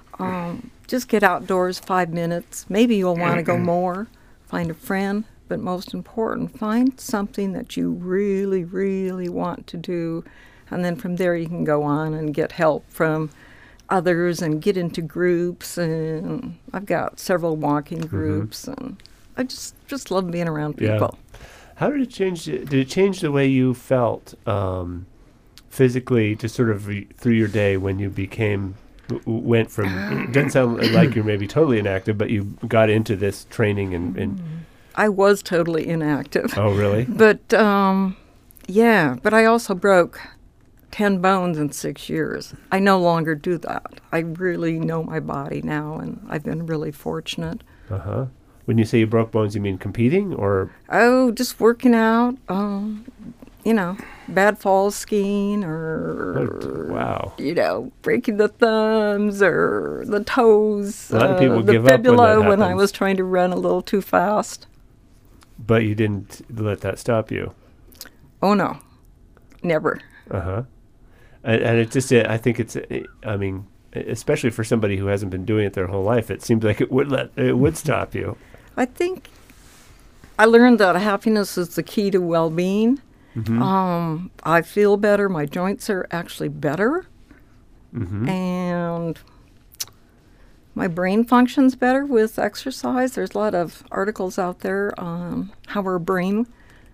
Just get outdoors 5 minutes. Maybe you'll want to go more. Find a friend. But most important, find something that you really, really want to do. And then from there you can go on and get help from others and get into groups. And I've got several walking groups. And I just love being around people. Yeah. How did it change? Did it change the way you felt physically just sort of through your day when you went from, it doesn't sound like you're maybe totally inactive, but you got into this training and I was totally inactive. Oh, really? But, but I also broke 10 bones in 6 years. I no longer do that. I really know my body now, and I've been really fortunate. Uh-huh. When you say you broke bones, you mean competing or? Oh, just working out. Bad falls skiing Wow. Breaking the thumbs or the toes. A lot of people the give up when that fibula when I happens. was trying to run a little too fast. But you didn't let that stop you. Oh, no. Never. Uh-huh. And it just, I think it's, I mean, especially for somebody who hasn't been doing it their whole life, it seems like it would stop you. I think I learned that happiness is the key to well-being. Mm-hmm. I feel better. My joints are actually better. Mm-hmm. And my brain functions better with exercise. There's a lot of articles out there on how our brain,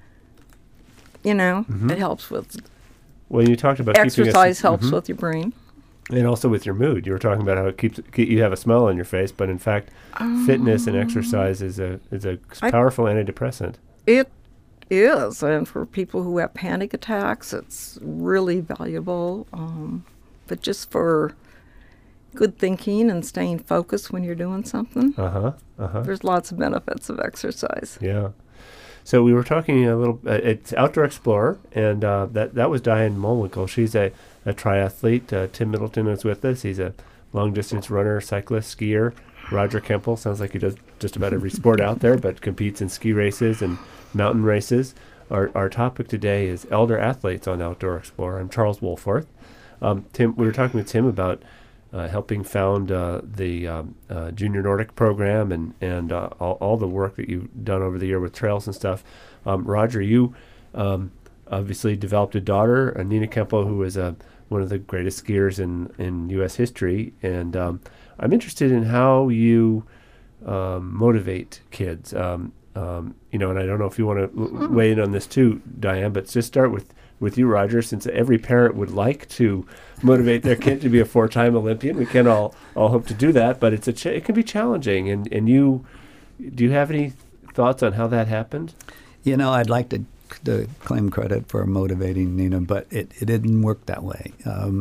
Mm-hmm. it helps with Well, you talked about exercise helps Mhm. with your brain. And also with your mood. You were talking about how it keeps you have a smile on your face, but in fact, fitness and exercise is a powerful antidepressant. It is, and for people who have panic attacks, it's really valuable. But just for good thinking and staying focused when you're doing something, there's lots of benefits of exercise. Yeah. So we were talking a little. It's Outdoor Explorer, and that was Diane Mulwinkle. She's a triathlete. Tim Middleton is with us. He's a long distance runner, cyclist, skier. Roger Kemple sounds like he does just about every sport out there, but competes in ski races and mountain races. Our topic today is elder athletes on Outdoor Explorer. I'm Charles Wolforth. Tim, we were talking with Tim about helping found the Junior Nordic program and all the work that you've done over the year with trails and stuff. Roger, you obviously developed a daughter, Nina Kemple, who is one of the greatest skiers in U.S. history. And I'm interested in how you motivate kids. And I don't know if you want to weigh in on this too, Diane, but just start with you, Roger, since every parent would like to motivate their kid to be a 4-time Olympian. We can all hope to do that, but it can be challenging. And do you have any thoughts on how that happened? I'd like to claim credit for motivating Nina, but it didn't work that way.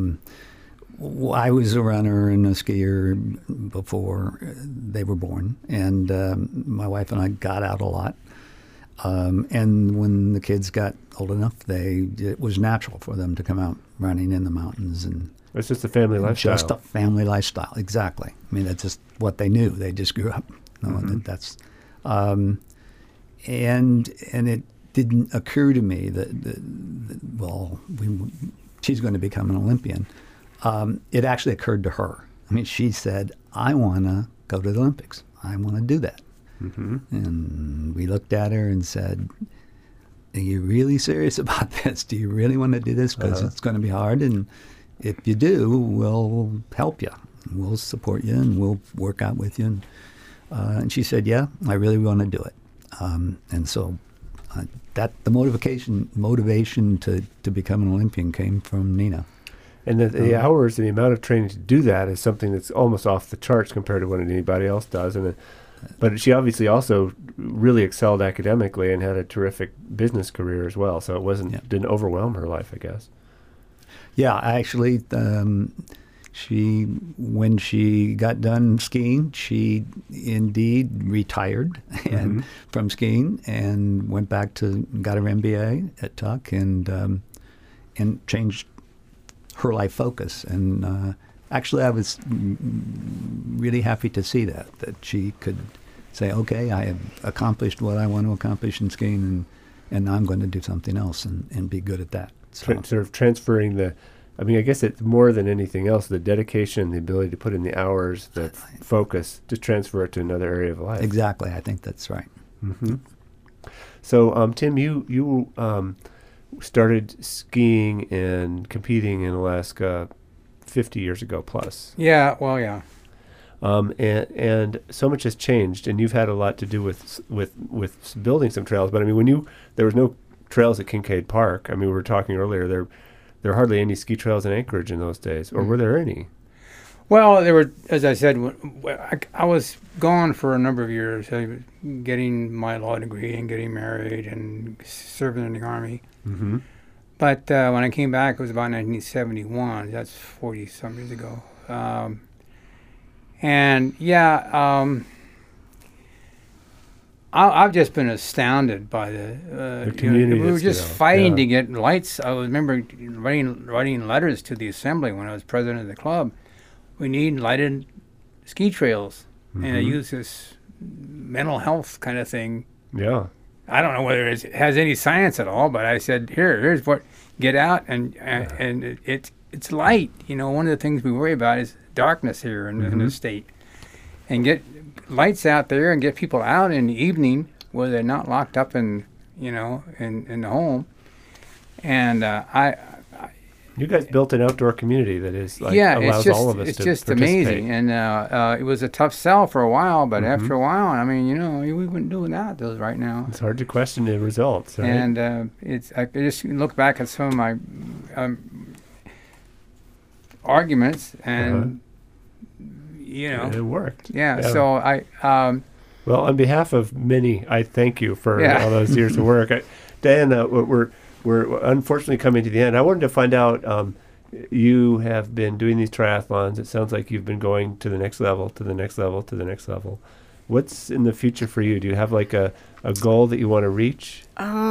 I was a runner and a skier before they were born, and my wife and I got out a lot. And when the kids got old enough, it was natural for them to come out running in the mountains. And it's just a family lifestyle. Just a family lifestyle, exactly. I mean, that's just what they knew. They just grew up knowing that's. And it didn't occur to me that she's going to become an Olympian. It actually occurred to her. I mean, she said, I want to go to the Olympics. I want to do that. Mm-hmm. And we looked at her and said, are you really serious about this? Do you really want to do this? Because it's going to be hard. And if you do, we'll help you. We'll support you and we'll work out with you. And she said, yeah, I really want to do it. And so the motivation to become an Olympian came from Nina. And the hours and the amount of training to do that is something that's almost off the charts compared to what anybody else does. But she obviously also really excelled academically and had a terrific business career as well. So it didn't overwhelm her life, I guess. Yeah, actually, when she got done skiing, she indeed retired from skiing and went back got her MBA at Tuck and changed her life focus. And actually, I was really happy to see that she could say, okay, I have accomplished what I want to accomplish in skiing, and now I'm going to do something else and be good at that. So. Sort of transferring I guess it's more than anything else, the dedication, the ability to put in the hours, the focus, to transfer it to another area of life. Exactly. I think that's right. Mm-hmm. So, Tim, you started skiing and competing in Alaska 50 years ago plus. Yeah, well, yeah. And so much has changed, and you've had a lot to do with building some trails. But there was no trails at Kincaid Park. I mean, we were talking earlier. There were hardly any ski trails in Anchorage in those days, or were there any? Well, there were, as I said, I was gone for a number of years, getting my law degree and getting married and serving in the Army. Mm-hmm. But when I came back, it was about 1971. That's 40-some years ago. I've just been astounded by the community. We were that's just developed. fighting Yeah. to get lights. I remember writing letters to the assembly when I was president of the club. We need lighted ski trails, and I use this mental health kind of thing. Yeah. I don't know whether it has any science at all, but I said, here's what, get out, and it's light. You know, one of the things we worry about is darkness here in the state. And get lights out there and get people out in the evening where they're not locked up in the home. And You guys built an outdoor community that is like allows all of us it's to just participate. amazing. And it was a tough sell for a while, but after a while, I mean, we wouldn't do without those right now. It's hard to question the results, right? And I just look back at some of my arguments, and it worked. yeah. So I Well, on behalf of many, I thank you for Yeah. all those years of work. Diana, we're unfortunately coming to the end. I wanted to find out, you have been doing these triathlons. It sounds like you've been going to the next level, to the next level, to the next level. What's in the future for you? Do you have like a goal that you want to reach?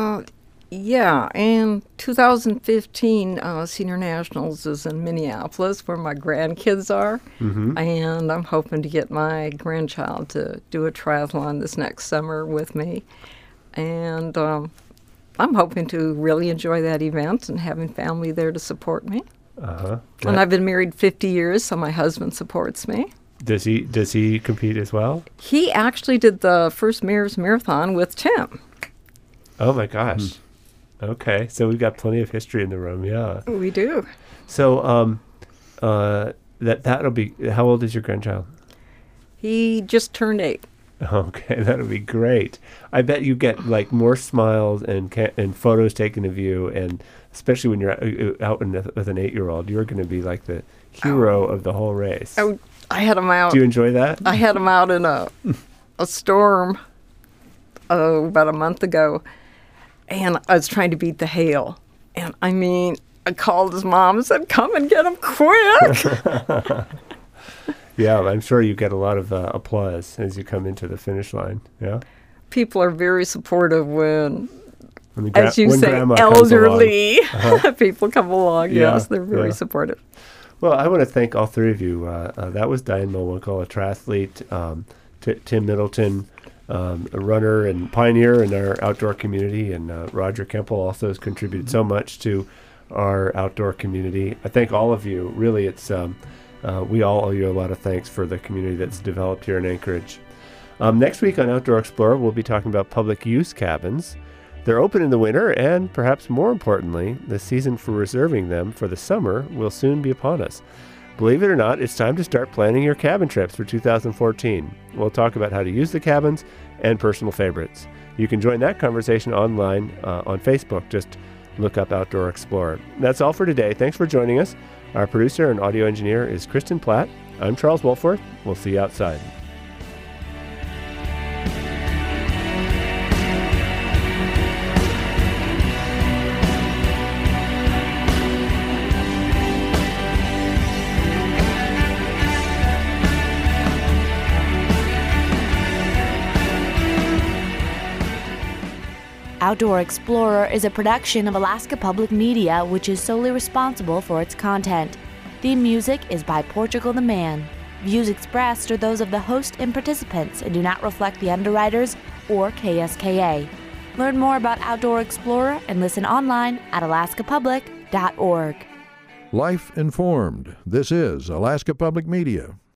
Yeah, in 2015, Senior Nationals is in Minneapolis, where my grandkids are, and I'm hoping to get my grandchild to do a triathlon this next summer with me, and I'm hoping to really enjoy that event and having family there to support me. And I've been married 50 years, so my husband supports me. Does he compete as well? He actually did the first Mayor's Marathon with Tim. Oh my gosh. Okay, so we've got plenty of history in the room. Yeah. We do. So that'll be. How old is your grandchild? He just turned 8. Okay, that'll be great. I bet you get like more smiles and photos taken of you, and especially when you're out with an 8-year-old, you're going to be like the hero of the whole race. I had him out. Do you enjoy that? I had him out in a storm about a month ago, and I was trying to beat the hail. And I mean, I called his mom and said, "Come and get him quick." Yeah, I'm sure you get a lot of applause as you come into the finish line. Yeah. People are very supportive when As you say, elderly people come along. Yeah, Yes, they're very yeah. supportive. Well, I want to thank all three of you. That was Diane Mulwinkle, a triathlete, Tim Middleton, a runner and pioneer in our outdoor community, and Roger Kempel also has contributed so much to our outdoor community. I thank all of you. Really, it's we all owe you a lot of thanks for the community that's developed here in Anchorage. Next week on Outdoor Explorer, we'll be talking about public use cabins. They're open in the winter, and perhaps more importantly, the season for reserving them for the summer will soon be upon us. Believe it or not, it's time to start planning your cabin trips for 2014. We'll talk about how to use the cabins and personal favorites. You can join that conversation online on Facebook. Just look up Outdoor Explorer. That's all for today. Thanks for joining us. Our producer and audio engineer is Kristen Platt. I'm Charles Wolforth. We'll see you outside. Outdoor Explorer is a production of Alaska Public Media, which is solely responsible for its content. Theme music is by Portugal the Man. Views expressed are those of the host and participants and do not reflect the underwriters or KSKA. Learn more about Outdoor Explorer and listen online at alaskapublic.org. Life informed. This is Alaska Public Media.